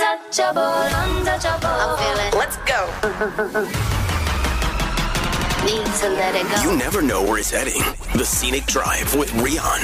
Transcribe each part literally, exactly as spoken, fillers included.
Untouchable, untouchable. I'm feeling. Let's go. Need to let it go. You never know where it's heading. The Scenic Drive with Rian.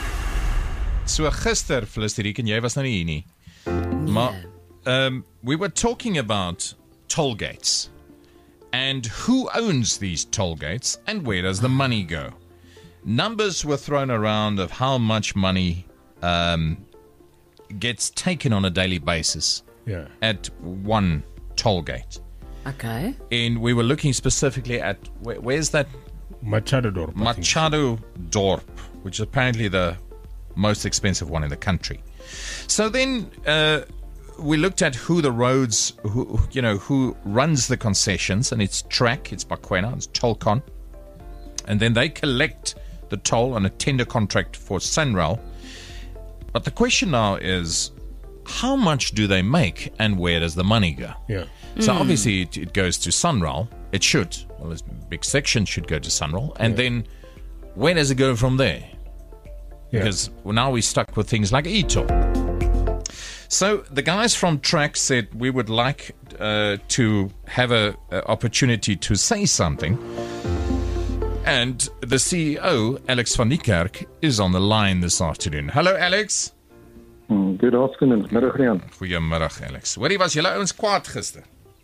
So gister, Felicity, en jy was nou nie hier nie. Maar um, we were talking about toll gates and who owns these toll gates and where does the money go. Numbers were thrown around of how much money um, gets taken on a daily basis yeah. at one toll gate. Okay. And we were looking specifically at, where, where's that? Machado Dorp. Machado Dorp, which is apparently the most expensive one in the country. So then uh, we looked at who the roads, who you know, who runs the concessions, and it's Track, it's Bakwena, it's Tolcon. And then they collect the toll on a tender contract for Sunrail. But the question now is, how much do they make and where does the money go? Yeah. So mm. obviously it, it goes to Sunrail. It should. Well, a big section should go to Sunrail. And yeah. then where does it go from there? Yeah. Because now we're stuck with things like e-toll. So the guys from Track said we would like uh, to have an opportunity to say something. And the C E O, Alex van Niekerk, is on the line this afternoon. Hello, Alex. Mm, good afternoon. Middag, Rian. Goeiemiddag, Alex. Hoorie, was julle ouens kwaad gister?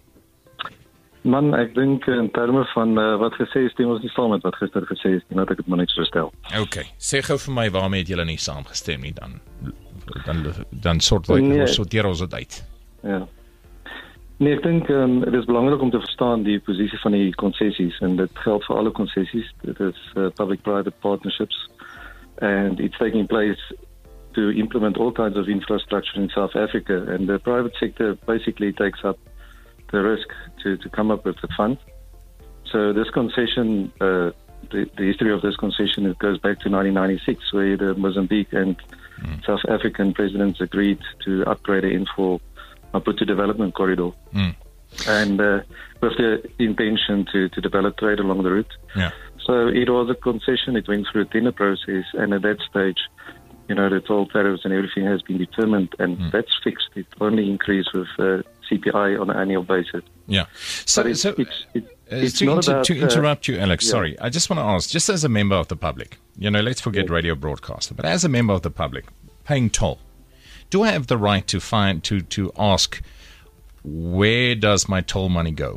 Man, ek dink in terme van uh, wat gesê is, stem ons nie saam met wat gister gesê is, dat ek het maar niks verstel. Okay. Sê gou vir my waarmee het julle nie saamgestem nie, dan dan dan sort wij, nee. sorteer ons dit uit. Ja. Nee, ek dink um, het is belangrik om te verstaan die posisie van die konsessies en dit geld vir alle konsessies. Dit is uh, public-private partnerships and it's taking place to implement all kinds of infrastructure in South Africa, and the private sector basically takes up the risk to, to come up with the fund. So this concession, uh, the, the history of this concession, it goes back to nineteen ninety-six, where the Mozambique and mm. South African presidents agreed to upgrade the N four Maputo development corridor. Mm. And uh, with the intention to, to develop trade along the route. Yeah. So it was a concession, it went through a tender process, and at that stage, you know, the toll tariffs and everything has been determined, and mm. that's fixed. It only increases with uh, C P I on an annual basis. Yeah. So, it's, so it's, it's, uh, it's to, not inter- about, to interrupt you, Alex, uh, sorry, I just want to ask, just as a member of the public, you know, let's forget yeah. radio broadcaster, but as a member of the public, paying toll, do I have the right to find to to ask, where does my toll money go?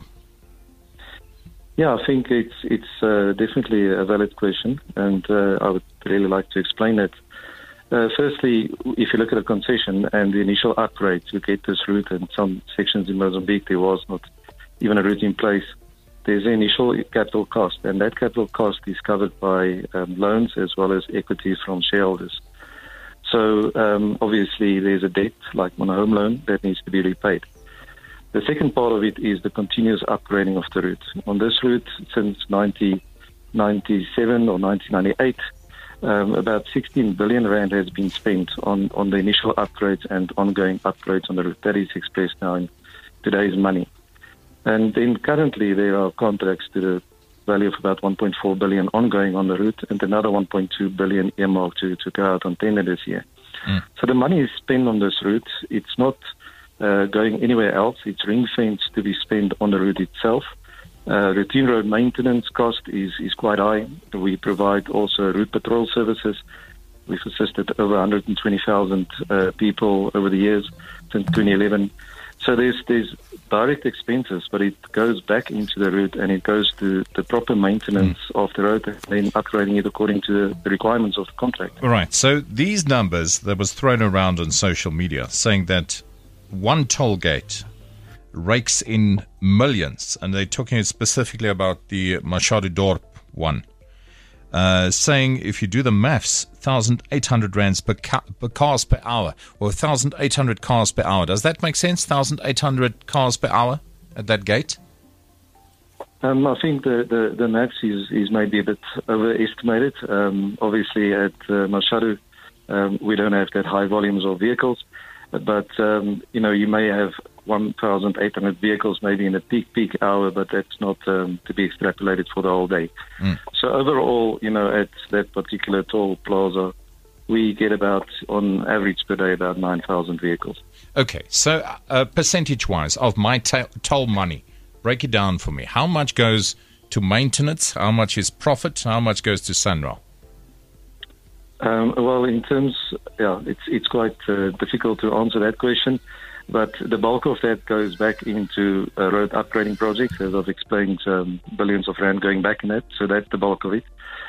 Yeah, I think it's it's uh, definitely a valid question, and uh, I would really like to explain it. Uh, firstly, if you look at a concession and the initial upgrade to get this route, and some sections in Mozambique there was not even a route in place, there's an initial capital cost, and that capital cost is covered by um, loans as well as equity from shareholders. So um, obviously there's a debt, like on a home loan, that needs to be repaid. The second part of it is the continuous upgrading of the route. On this route, since nineteen ninety-seven or nineteen ninety-eight, um, about sixteen billion rand has been spent on, on the initial upgrades and ongoing upgrades on the route. That is expressed now in today's money. And then currently there are contracts to the value of about one point four billion ongoing on the route, and another one point two billion earmarked to, to go out on tender this year. Mm. So the money is spent on this route. It's not Uh, going anywhere else. It's ring-fenced to be spent on the route itself. Uh, routine road maintenance cost is, is quite high. We provide also route patrol services. We've assisted over one hundred twenty thousand uh, people over the years since twenty eleven. So there's there's direct expenses, but it goes back into the route and it goes to the proper maintenance mm. of the road and then upgrading it according to the requirements of the contract. All right. So these numbers that was thrown around on social media saying that one toll gate rakes in millions, and they're talking specifically about the Machado Dorp one, uh, saying if you do the maths, one thousand eight hundred rands per, ca- per cars per hour, or one thousand eight hundred cars per hour. Does that make sense? one thousand eight hundred cars per hour at that gate? Um, I think the, the, the maths is, is maybe a bit overestimated. Um, obviously, at uh, Machado, um, we don't have that high volumes of vehicles. But, um, you know, you may have one thousand eight hundred vehicles maybe in a peak, peak hour, but that's not um, to be extrapolated for the whole day. Mm. So overall, you know, at that particular toll plaza, we get about, on average per day, about nine thousand vehicles. Okay, so uh, percentage-wise of my ta- toll money, break it down for me. How much goes to maintenance? How much is profit? How much goes to SANRAL? Um, well, in terms, yeah, it's it's quite uh, difficult to answer that question, but the bulk of that goes back into uh, road upgrading projects, as I've explained, um, billions of rand going back in that, so that's the bulk of it.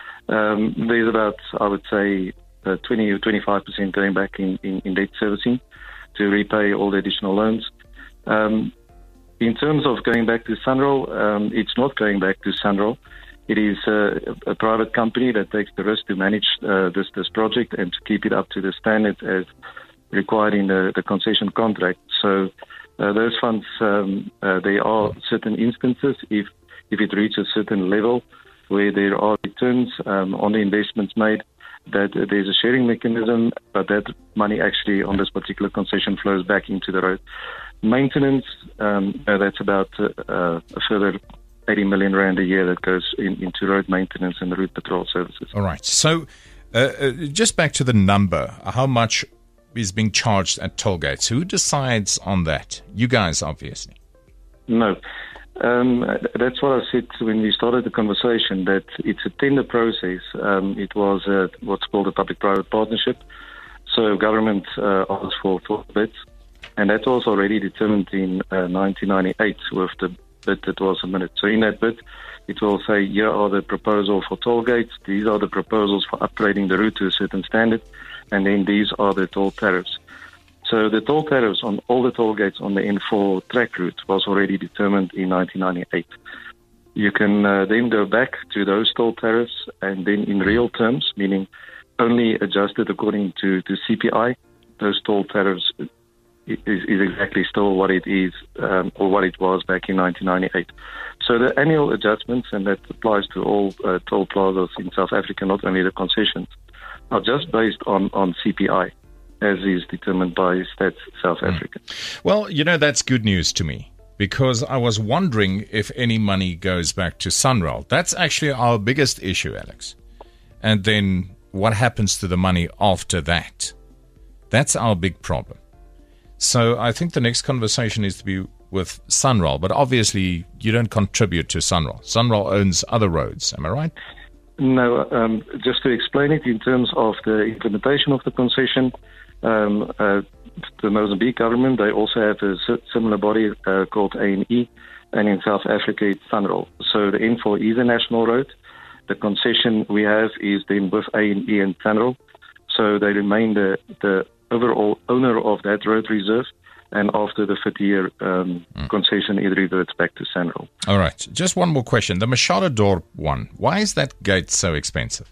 Um, there's about, I would say, uh, twenty or twenty-five percent going back in, in, in debt servicing to repay all the additional loans. Um, in terms of going back to SANRAL, um, it's not going back to SANRAL. It is uh, a private company that takes the risk to manage uh, this this project and to keep it up to the standard as required in the, the concession contract. So uh, those funds, um, uh, there are certain instances, if if it reaches a certain level where there are returns um, on the investments made, that uh, there's a sharing mechanism, but that money actually on this particular concession flows back into the road. Maintenance, um, uh, that's about uh, uh, a further eighty million rand a year that goes in, into road maintenance and the route patrol services. All right. So uh, uh, just back to the number, how much is being charged at toll gates? Who decides on that? You guys, obviously. No. Um, that's what I said when we started the conversation, that it's a tender process. Um, it was uh, what's called a public-private partnership. So government uh, asked for four bids, and that was already determined in uh, nineteen ninety-eight with the bid that was submitted. So in that bid, it will say, here are the proposals for toll gates, these are the proposals for upgrading the route to a certain standard, and then these are the toll tariffs. So the toll tariffs on all the toll gates on the N four track route was already determined in nineteen ninety-eight. You can uh, then go back to those toll tariffs and then in real terms, meaning only adjusted according to, to C P I, those toll tariffs is, is exactly still what it is um, or what it was back in nineteen ninety-eight. So the annual adjustments, and that applies to all uh, toll plazas in South Africa, not only the concessions, are just based on, on C P I, as is determined by Stats South Africa. Mm. Well, you know, that's good news to me, because I was wondering if any money goes back to SANRAL. That's actually our biggest issue, Alex. And then what happens to the money after that? That's our big problem. So I think the next conversation is to be with SANRAL, but obviously you don't contribute to SANRAL. SANRAL owns other roads, am I right? No, um, just to explain it in terms of the implementation of the concession, um, uh, the Mozambique government, they also have a similar body uh, called A N E, and in South Africa it's SANRAL. So the N four is a national road. The concession we have is then with A N E and SANRAL. So they remain the, the overall owner of that road reserve, and after the fifty-year um, mm. concession, it reverts back to SANRAL. All right. Just one more question. The Machado Dorp one, why is that gate so expensive?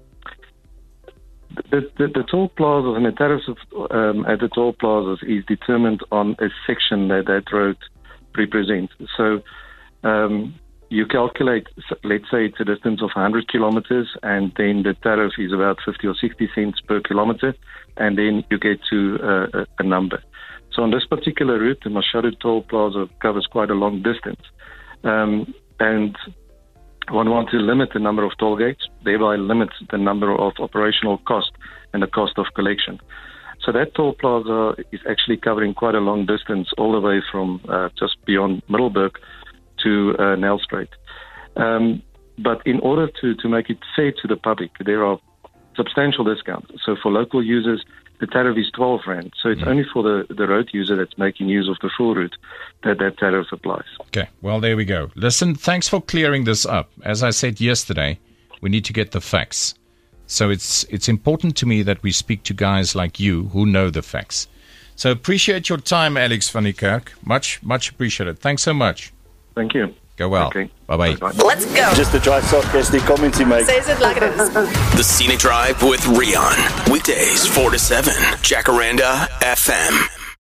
The, the, the toll plazas and the tariffs of, um, at the toll plazas is determined on a section that that road represents. So um, you calculate, let's say it's a distance of one hundred kilometers, and then the tariff is about fifty or sixty cents per kilometer, and then you get to uh, a, a number. So on this particular route, the Machado Toll Plaza covers quite a long distance. Um, and one wants to limit the number of toll gates, thereby limit the number of operational cost and the cost of collection. So that toll plaza is actually covering quite a long distance, all the way from uh, just beyond Middelburg to uh, Nelspruit. Um, but in order to, to make it fair to the public, there are substantial discounts. So for local users, the tariff is twelve rand. So it's mm. only for the, the road user that's making use of the full route that that tariff applies. Okay, well, there we go. Listen, thanks for clearing this up. As I said yesterday, we need to get the facts. So it's it's important to me that we speak to guys like you who know the facts. So appreciate your time, Alex van die Kerk. Much, much appreciated. Thanks so much. Thank you. Go well. Okay. Bye-bye. Bye-bye. Let's go. Just the dry sarcastic comments he makes. Says it like it is. The Scenic Drive with Rian. Weekdays, four to seven. Jacaranda F M.